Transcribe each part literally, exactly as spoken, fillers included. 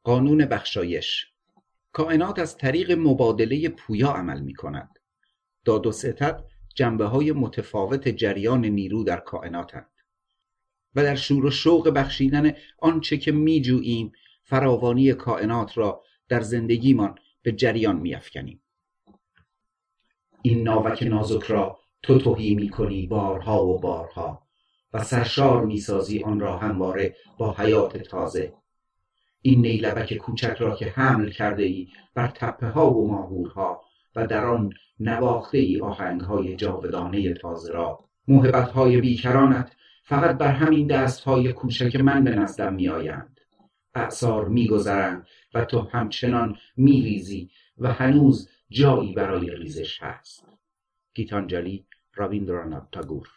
قانون بخشایش. کائنات از طریق مبادله پویا عمل می کند. داد و ستد جنبه های متفاوت جریان نیرو در کائناتند و در شور و شوق بخشیدن آنچه که می جوییم فراوانی کائنات را در زندگیمان به جریان می افکنیم. این ناوک نازک را تو تهی می کنی بارها و بارها و سرشار می سازی آن را همواره با حیات تازه. این نیلبک کوچک را که حمل کرده ای بر تپه ها و ماهورها و در آن نواخته ای آهنگ های جاودانه تازه را، موهبت های بیکرانت فقط بر همین دست های کوچک من به نزدم می آیند. اعصار می گذرند و تو همچنان می ریزی و هنوز جایی برای ریزش هست. گیتانجلی، راویندرانات تاگور.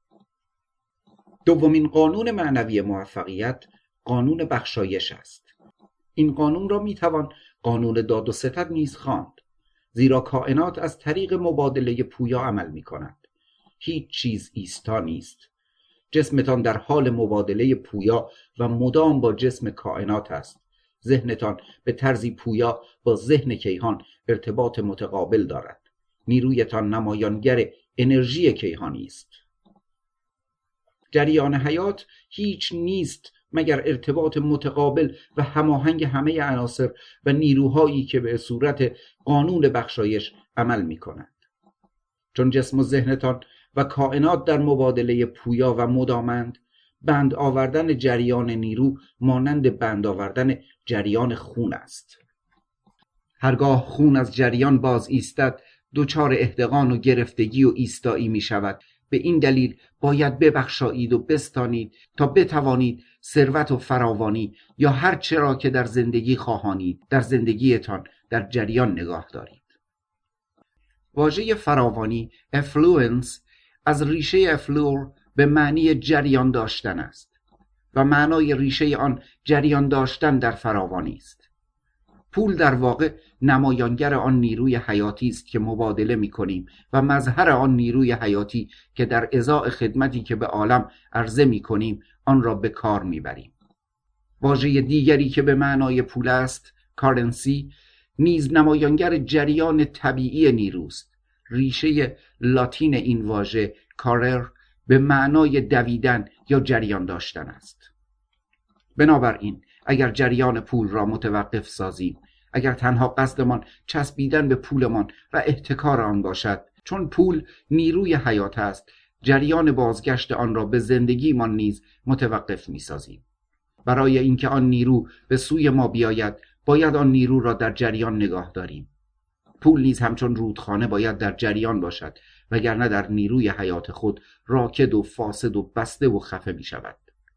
دومین قانون معنوی موفقیت قانون بخشایش است. این قانون را می توان قانون داد و ستد نیز خواند، زیرا کائنات از طریق مبادله پویا عمل می کند. هیچ چیز ایستا نیست. جسمتان در حال مبادله پویا و مدام با جسم کائنات است. ذهنتان به طرزی پویا با ذهن کیهان ارتباط متقابل دارد. نیرویتان نمایانگر انرژی کیهانی است. جریان حیات هیچ نیست مگر ارتباط متقابل و هماهنگ همه عناصر و نیروهایی که به صورت قانون بخشایش عمل می کنند. چون جسم و ذهنتان و کائنات در مبادله پویا و مدامند، بند آوردن جریان نیرو مانند بند آوردن جریان خون است. هرگاه خون از جریان باز ایستد، دچار احتقان و گرفتگی و ایستایی می شود. به این دلیل باید ببخشایید و بستانید تا بتوانید ثروت و فراوانی یا هر چرا که در زندگی خواهانید در زندگیتان در جریان نگاه دارید. واژه فراوانی affluence از ریشه افلور به معنی جریان داشتن است و معنای ریشه آن جریان داشتن در فراوانی است. پول در واقع نمایانگر آن نیروی حیاتی است که مبادله می کنیم و مظهر آن نیروی حیاتی که در ازای خدمتی که به عالم عرضه می کنیم آن را به کار می بریم. واژه دیگری که به معنای پول است، کارنسی، نیز نمایانگر جریان طبیعی نیروست. ریشه لاتین این واژه کارر به معنای دویدن یا جریان داشتن است. بنابراین اگر جریان پول را متوقف سازیم، اگر تنها قصدمان چسبیدن به پولمان و احتکار آن باشد، چون پول نیروی حیات است، جریان بازگشت آن را به زندگیمان نیز متوقف می سازیم. برای اینکه آن نیرو به سوی ما بیاید، باید آن نیرو را در جریان نگاه داریم. پول نیز همچون رودخانه باید در جریان باشد، وگرنه در نیروی حیات خود راکد و فاسد و بسته و خفه می شود.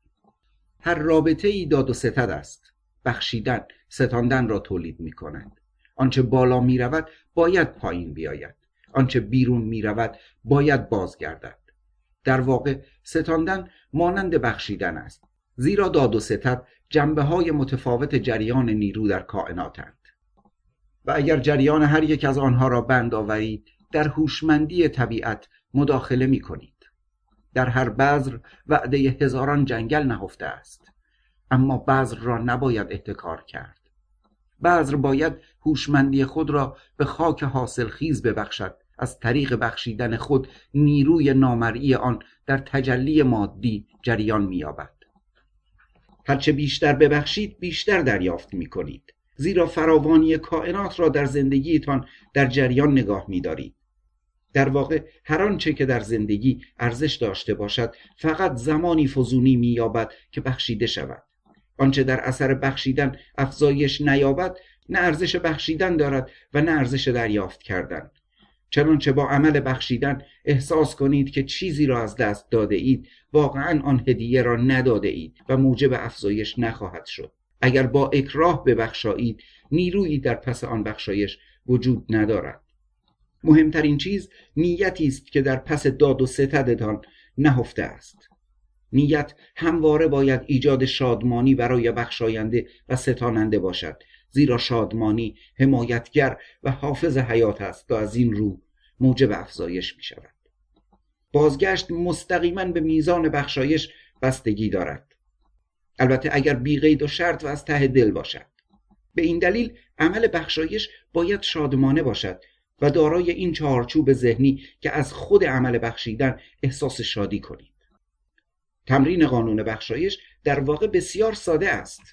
هر رابطه ای داد و ستد است. بخشیدن، ستاندن را تولید می کند. آنچه بالا می رود باید پایین بیاید. آنچه بیرون می رود باید بازگردد. در واقع ستاندن مانند بخشیدن است، زیرا داد و ستد جنبه های متفاوت جریان نیرو در کائناتند و اگر جریان هر یک از آنها را بند آورید، در هوشمندی طبیعت مداخله می کنید. در هر بذر وعده هزاران جنگل نهفته است، اما بذر را نباید احتکار کرد. بذر باید هوشمندی خود را به خاک حاصل خیز ببخشد. از طریق بخشیدن خود نیروی نامرئی آن در تجلی مادی جریان می‌یابد. هرچه بیشتر ببخشید بیشتر دریافت می‌کنید، زیرا فراوانی کائنات را در زندگیتان در جریان نگاه می‌دارید. در واقع هر آنچه که در زندگی ارزش داشته باشد فقط زمانی فزونی می‌یابد که بخشیده شود. آنچه در اثر بخشیدن افزایش نیابد نه ارزش بخشیدن دارد و نه ارزش دریافت کردن. چنانچه با عمل بخشیدن احساس کنید که چیزی را از دست داده اید، واقعا آن هدیه را نداده اید و موجب افزایش نخواهد شد. اگر با اکراه ببخشایید، نیرویی در پس آن بخشایش وجود ندارد. مهمترین چیز نیتی است که در پس داد و ستدتان نهفته است. نیت همواره باید ایجاد شادمانی برای بخشاینده و ستاننده باشد، زیرا شادمانی حمایتگر و حافظ حیات است و از این رو موجب افزایش می شود. بازگشت مستقیما به میزان بخشایش بستگی دارد، البته اگر بی قید و شرط و از ته دل باشد. به این دلیل عمل بخشایش باید شادمانه باشد و دارای این چهارچوب ذهنی که از خود عمل بخشیدن احساس شادی کنید. تمرین قانون بخشایش در واقع بسیار ساده است.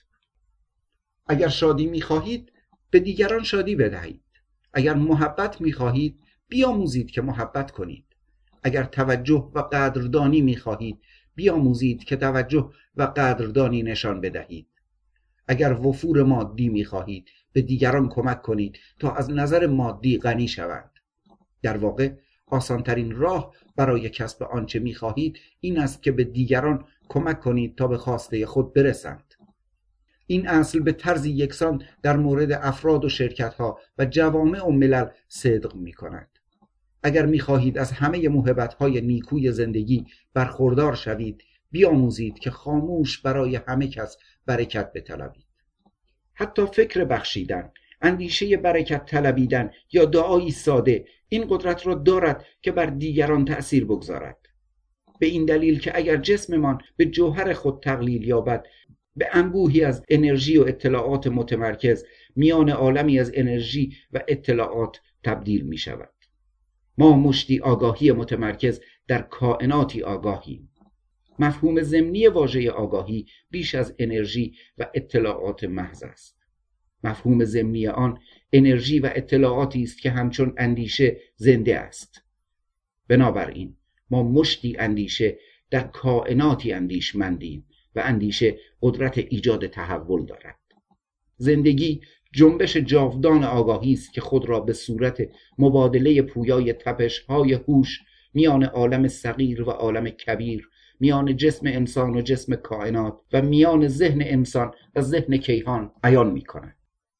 اگر شادی می‌خواهید به دیگران شادی بدهید. اگر محبت می‌خواهید بیاموزید که محبت کنید. اگر توجه و قدردانی می‌خواهید بیاموزید که توجه و قدردانی نشان بدهید. اگر وفور مادی می‌خواهید به دیگران کمک کنید تا از نظر مادی غنی شوند. در واقع آسانترین راه برای کسب آنچه می‌خواهید این است که به دیگران کمک کنید تا به خواسته خود برسند. این اصل به طرز یکسان در مورد افراد و شرکت‌ها و جوامع و ملل صدق می‌کند. اگر می‌خواهید از همه موهبت‌های نیکوی زندگی برخوردار شوید، بیاموزید که خاموش برای همه کس برکت بطلبید. حتی فکر بخشیدن، اندیشه برکت طلبیدن یا دعایی ساده این قدرت را دارد که بر دیگران تأثیر بگذارد. به این دلیل که اگر جسممان به جوهر خود تقلیل یابد، به انبوهی از انرژی و اطلاعات متمرکز میان عالمی از انرژی و اطلاعات تبدیل می شود. ما مشتی آگاهی متمرکز در کائناتی آگاهیم. مفهوم ضمنی واژه آگاهی بیش از انرژی و اطلاعات محض است. مفهوم ضمنی آن انرژی و اطلاعاتی است که همچون اندیشه زنده است. بنابراین ما مشتی اندیشه در کائناتی اندیشمندیم و اندیشه قدرت ایجاد تحول دارد. زندگی جنبش جاودان آگاهی است که خود را به صورت مبادله پویای تپش‌های هوش میان عالم صغیر و عالم کبیر، میان جسم انسان و جسم کائنات و میان ذهن انسان و ذهن کیهان عیان می‌کند.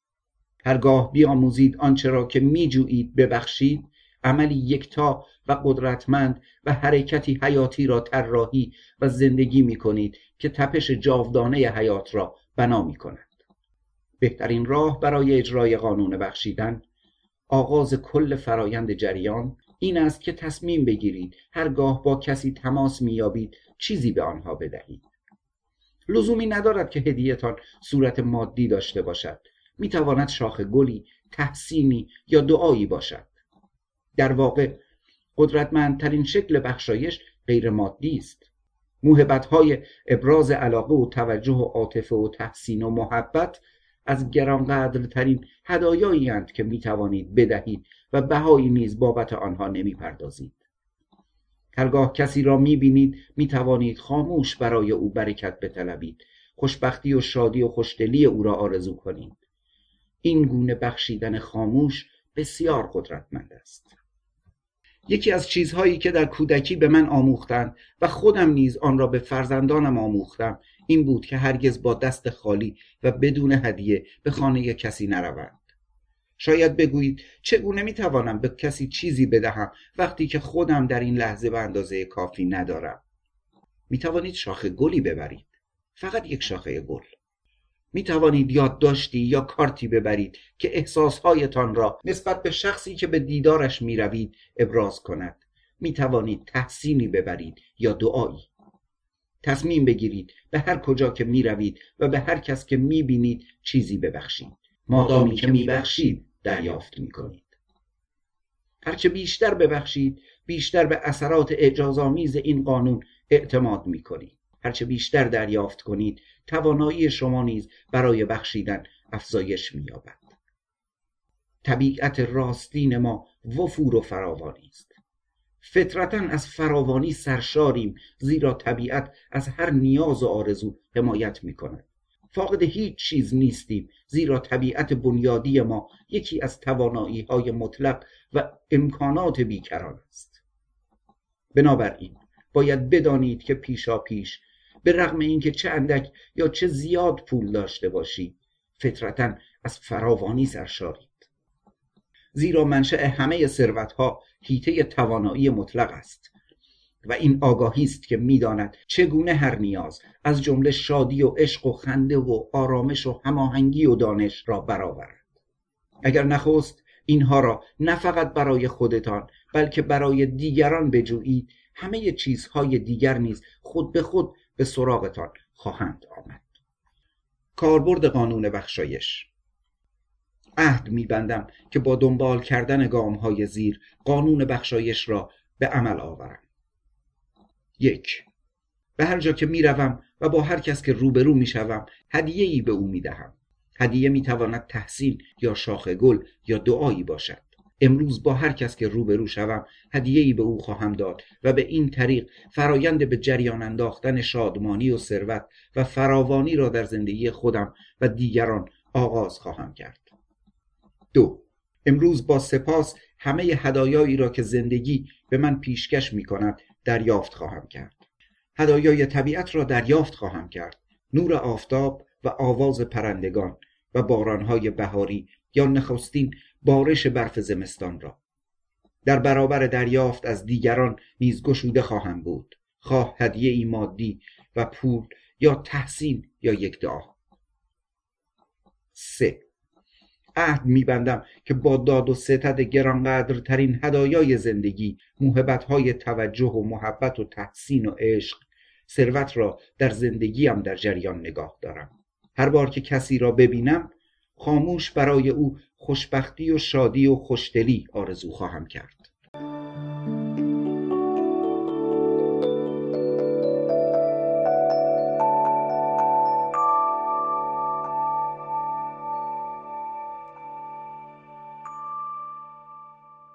هرگاه بیاموزید آنچه را که می‌جویید ببخشید، عملی یکتا و قدرتمند و حرکتی حیاتی را طراحی و زندگی می‌کنید که تپش جاودانه حیات را بنا می‌کند. بهترین راه برای اجرای قانون بخشیدن، آغاز کل فرایند جریان، این است که تصمیم بگیرید هرگاه با کسی تماس می‌یابید چیزی به آنها بدهید. لزومی ندارد که هدیه‌تان صورت مادی داشته باشد. می‌تواند شاخه گلی، تحسینی یا دعایی باشد. در واقع قدرتمندترین شکل بخشایش غیر مادی است. موهبت‌های ابراز علاقه و توجه و عاطفه و تحسین و محبت از گرانقدرترین هدایایی اند که می‌توانید بدهید و بهایی نیز بابت آنها نمی‌پردازید. هرگاه کسی را می‌بینید می‌توانید خاموش برای او برکت بطلبید، خوشبختی و شادی و خوشدلی او را آرزو کنید. این گونه بخشیدن خاموش بسیار قدرتمند است. یکی از چیزهایی که در کودکی به من آموختند و خودم نیز آن را به فرزندانم آموختم این بود که هرگز با دست خالی و بدون هدیه به خانه کسی نروند. شاید بگویید چگونه میتوانم به کسی چیزی بدهم وقتی که خودم در این لحظه به اندازه کافی ندارم؟ میتوانید شاخه گلی ببرید، فقط یک شاخه گل. می توانید یادداشتی یا کارتی ببرید که احساسهایتان را نسبت به شخصی که به دیدارش می روید ابراز کند. می توانید تحسینی ببرید یا دعایی. تصمیم بگیرید به هر کجا که می روید و به هر کس که می بینید چیزی ببخشید. مادامی که می بخشید دریافت می کنید. هرچه بیشتر ببخشید بیشتر به اثرات اعجازآمیز این قانون اعتماد می کنید. هرچه بیشتر دریافت کنید توانایی شما نیز برای بخشیدن افزایش می‌یابد. طبیعت راستین ما وفور و فراوانی است. فطرتاً از فراوانی سرشاریم، زیرا طبیعت از هر نیاز و آرزو حمایت می‌کند. فاقد هیچ چیز نیستیم، زیرا طبیعت بنیادی ما یکی از توانایی‌های مطلق و امکانات بیکران است. بنابراین باید بدانید که پیشا پیش به رغم اینکه چه اندک یا چه زیاد پول داشته باشید، فطرتاً از فراوانی سرشارید. زیرا منشأ همه ثروت‌ها حیطه توانایی مطلق است و این آگاهی است که می‌داند چگونه هر نیاز از جمله شادی و عشق و خنده و آرامش و هماهنگی و دانش را برآورد. اگر نخست اینها را نه فقط برای خودتان بلکه برای دیگران بجویید، همه چیزهای دیگر نیز خود به خود به سراغتان خواهند آمد. کاربرد قانون بخشایش. عهد می‌بندم که با دنبال کردن گام‌های زیر قانون بخشایش را به عمل آورم. یک، به هر جا که میروم و با هر کس که روبرو میشوم هدیه‌ای به او میدهم. هدیه میتواند تحسین یا شاخ گل یا دعایی باشد. امروز با هر کس که روبرو شوم هدیه‌ای به او خواهم داد و به این طریق فرایند به جریان انداختن شادمانی و ثروت و فراوانی را در زندگی خودم و دیگران آغاز خواهم کرد. دو، امروز با سپاس همه هدایایی را که زندگی به من پیشکش می‌کند دریافت خواهم کرد. هدایای طبیعت را دریافت خواهم کرد. نور آفتاب و آواز پرندگان و بارانهای بهاری یا نخستین بارش برف زمستان را. در برابر دریافت از دیگران نیز گشوده خواهم بود، خواه هدیه‌ای مادی و پول یا تحسین یا یک دعا. سه، عهد می‌بندم که با داد و ستد گرانقدرترین هدایای زندگی، موهبت‌های توجه و محبت و تحسین و عشق، ثروت را در زندگیم در جریان نگاه دارم. هر بار که کسی را ببینم خاموش برای او خوشبختی و شادی و خوشدلی آرزو خواهم کرد.